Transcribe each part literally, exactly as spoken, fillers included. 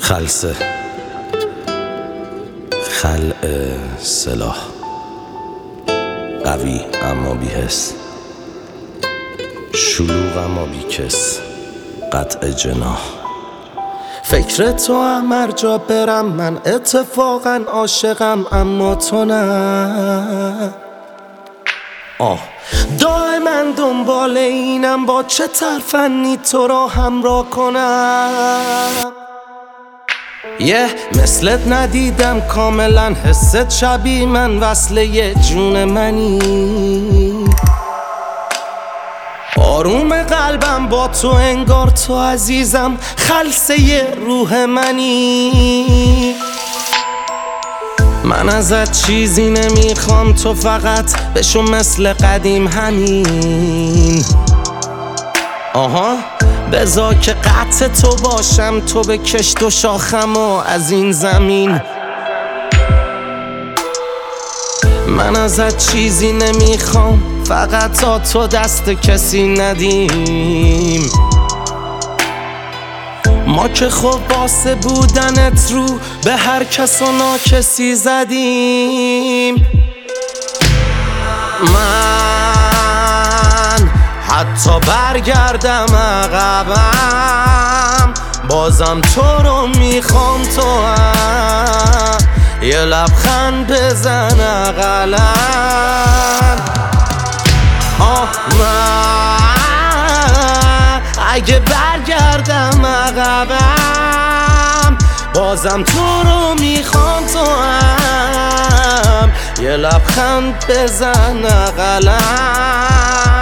خلسه خلع سلاح قوی اما بی‌حس، شلوغ اما بی‌کس، قطع جناح. فکر تو هم هر جا برم من اتفاقا عاشقم اما تو نه. آه دائما دنبال اینم با چه ترفنی تو را همراه کنم. یه yeah, مثلت ندیدم کاملا، حست شبیه من، وصله جون منی. آروم قلبم با تو انگار تو عزیزم، خلسه روح منی. من ازت چیزی نمیخوام، تو فقط بشو مثل قدیم همین. آها بذار که قطع تو باشم، تو به کشت و شاخم و از این زمین. من ازت چیزی نمیخوام، فقط تا تو دست کسی ندیم. ما که خب واسه بودنت رو به هر کس و ناکسی زدیم. من حتی برگردم عقبم، بازم تو رو میخوام، تو هم یه لبخند بزن اقلن. آه من اگه برگردم عقبم، بازم تو رو میخوام، تو هم یه لبخند بزن اقلن.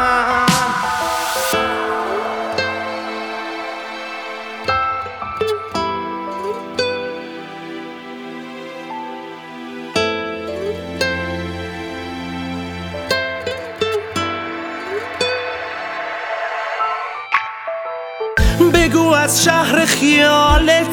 بگو از شهر خیالت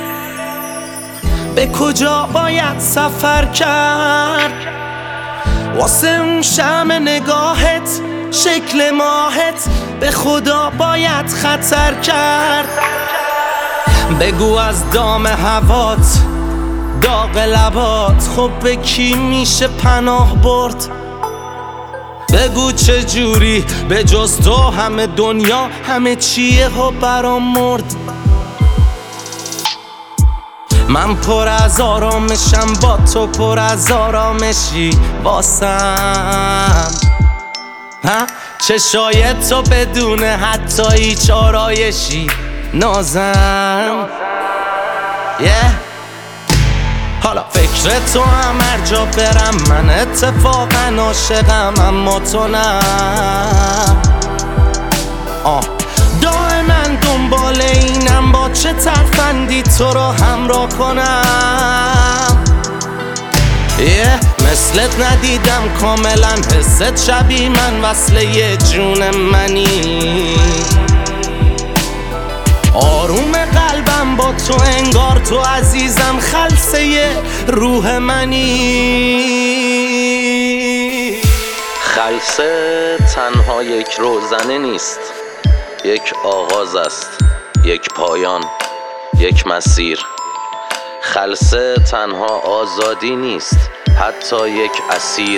به کجا باید سفر کرد، واسه اون شمع نگاهت، شکل ماهت، به خدا باید خطر کرد. بگو از دام هوات، داغ لبات، خب به کی میشه پناه برد. بگو چه جوری به جز تو همه دنیا همه چیه ها برام مرد. من پر از آرامشم، با تو پر از آرامشی واسم. ها چشای تو بدون حتی هیچ آرایشی نازم. yeah. حالا فکر تو هم هر جا برم من اتفاقا عاشقم اما تو نه. آه دائما دنبال اینم با چه ترفندی تو رو همراه کنم. یه yeah. مثلت ندیدم کاملا، حست شبیه من، وصله جون منی. آروم قلبم با تو انگار تو عزیزم، خلسه روح منی. خلسه تنها یک روزنه نیست، یک آغاز است، یک پایان، یک مسیر. خلسه تنها آزادی نیست، حتی یک اسیر.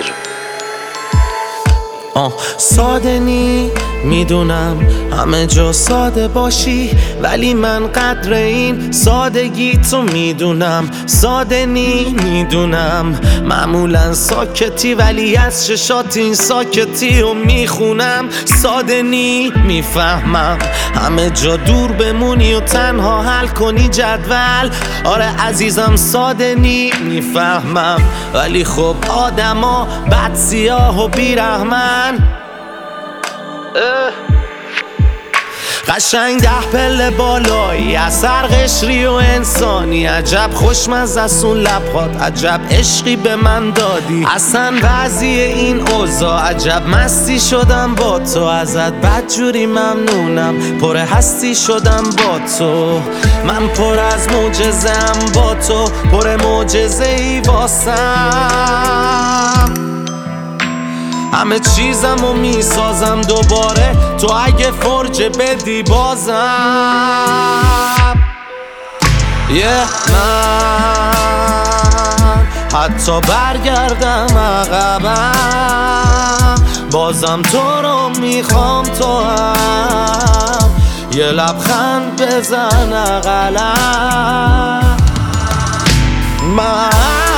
آه ساده نی میدونم همه جا ساده باشی، ولی من قدر این سادگی تو میدونم. ساده نی میدونم معمولا ساکتی، ولی از چشات این ساکتی رو میخونم. ساده نی میفهمم همه جا دور بمونی و تنها حل کنی جدول. آره عزیزم ساده نی میفهمم، ولی خب آدما بد سیاه و بیرحمن. قشنگ ده پله بالایی، اثر قشری و انسانی. عجب خوشمزه است اون لبخات، عجب عشقی به من دادی. اصلا وضعیه این اوضاع عجب مستی شدم با تو. ازت بدجوری ممنونم، پر هستی شدم با تو. من پر از معجزه‌ام با تو، پر معجزه‌ای واسم. همه چیزمو میسازم دوباره، تو اگه فرجه بدی بازم. یه من حتی برگردم عقبم بازم تو رو میخوام، تو هم یه لبخند بزن اقلم. من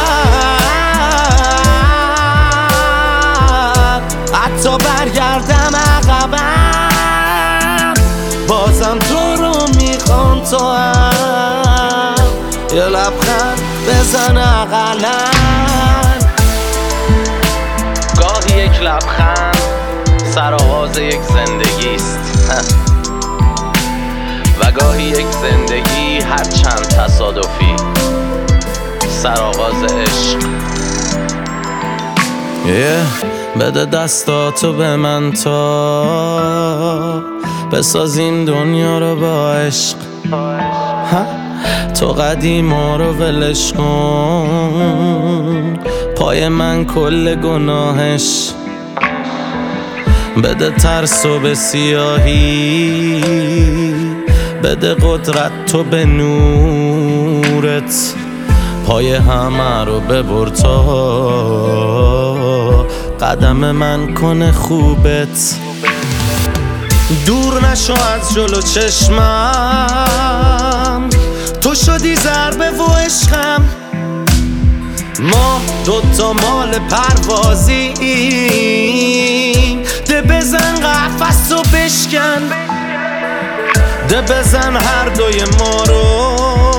حتی برگردم عقبم بازم تو رو میخوام، تو هم یه لبخند بزن اقلم. گاهی یک لبخند سرآغاز یک زندگی است و گاهی یک زندگی هر چند تصادفی سرآغاز عشق. yeah. بده دستاتو به من تا بسازیم دنیا رو با عشق. تو قدیما رو ولش کن، پای من کل گناهش. بده ترسو به سیاهی، بده قدرت تو به نورت، پای همه رو ببر تا قدم من کنه خوبت. دور نشو از جلو چشمم، تو شدی ضربه و عشقم. ما دوتا مال پروازیم، ده بزن قفس و بشکن، ده بزن هر دوی ما رو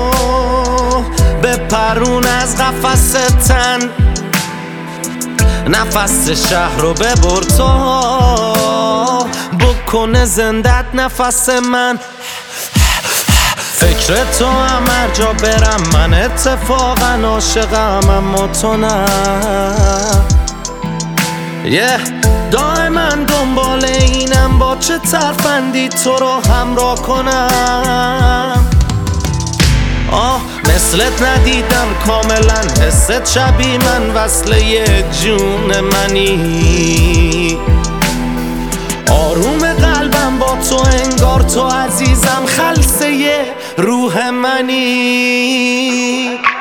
به پرون از قفس تن. نفس شهر رو ببر تا بکنه زندت نفس من. فکر تو هم هر جا برم من اتفاقا عاشقم، اما تو نه. یه دائما دنبال اینم با چه ترفندی تو رو همراه کنم. آه مثلت ندیدم کاملا، حست شبیه من وصله یه جون منی. آروم قلبم با تو انگار تو عزیزم، خلصه یه روح منی.